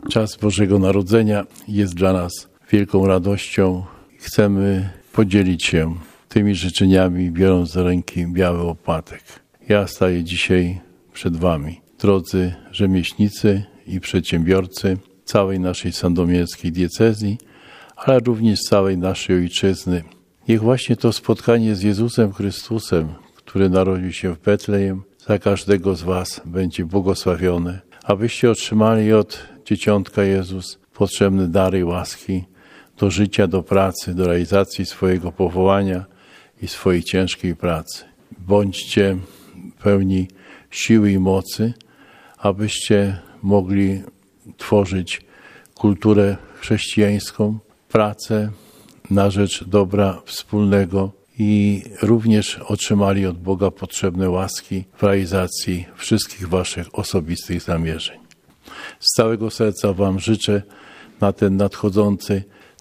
Czas Bożego Narodzenia jest dla nas wielką radością. Chcemy podzielić się tymi życzeniami, biorąc do ręki biały opłatek. Ja staję dzisiaj przed Wami, drodzy rzemieślnicy i przedsiębiorcy całej naszej sandomierskiej diecezji, ale również całej naszej ojczyzny. Niech właśnie to spotkanie z Jezusem Chrystusem, który narodził się w Betlejem, za każdego z Was będzie błogosławione, abyście otrzymali od Dzieciątka Jezus potrzebne dary i łaski do życia, do pracy, do realizacji swojego powołania i swojej ciężkiej pracy. Bądźcie pełni siły i mocy, abyście mogli tworzyć kulturę chrześcijańską, pracę na rzecz dobra wspólnego i również otrzymali od Boga potrzebne łaski w realizacji wszystkich Waszych osobistych zamierzeń. Z całego serca Wam życzę na ten nadchodzący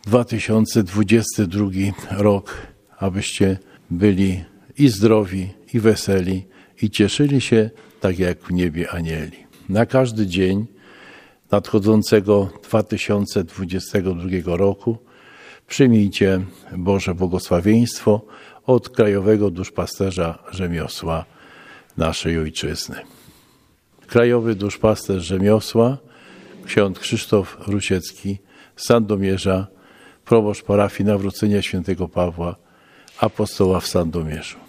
2022 rok, abyście byli i zdrowi, i weseli, i cieszyli się tak jak w niebie anieli. Na każdy dzień nadchodzącego 2022 roku przyjmijcie Boże błogosławieństwo od Krajowego Duszpasterza Rzemiosła naszej Ojczyzny. Krajowy Duszpasterz Rzemiosła, ksiądz Krzysztof Rusiecki z Sandomierza, proboszcz parafii Nawrócenia Świętego Pawła, apostoła w Sandomierzu.